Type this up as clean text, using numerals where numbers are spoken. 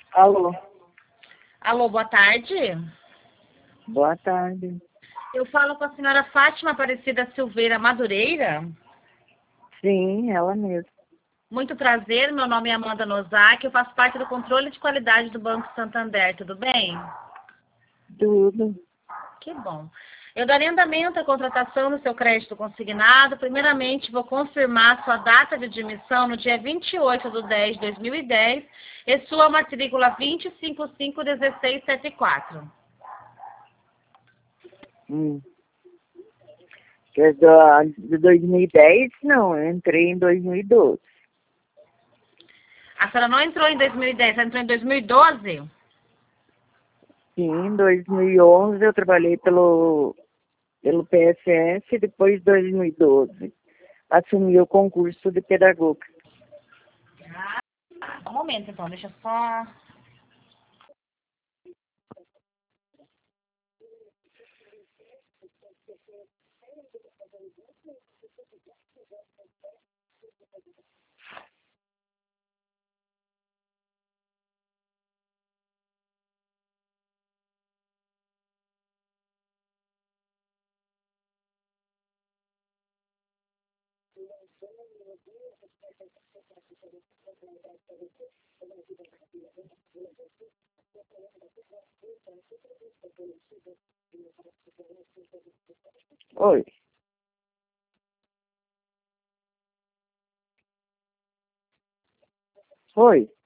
Alô, Alô, boa tarde. boa tarde. Eu falo com a senhora Fátima Aparecida Silveira Madureira. Sim, ela mesma. Muito prazer, meu nome é Amanda Nozaki, eu faço parte do controle de qualidade do Banco Santander, tudo bem? Tudo. Que bom. Eu darei andamento à contratação do seu crédito consignado. Primeiramente, vou confirmar sua data de admissão no dia 28/10/2010 e sua matrícula 2551674. Hum. Que é de 2010, não, eu entrei em 2012. A senhora não entrou em 2010, ela entrou em 2012? Sim, em 2011 eu trabalhei pelo PSS, depois 2012 assumi o concurso de pedagoga. Um momento, então, deixa eu só... Oi. Oi.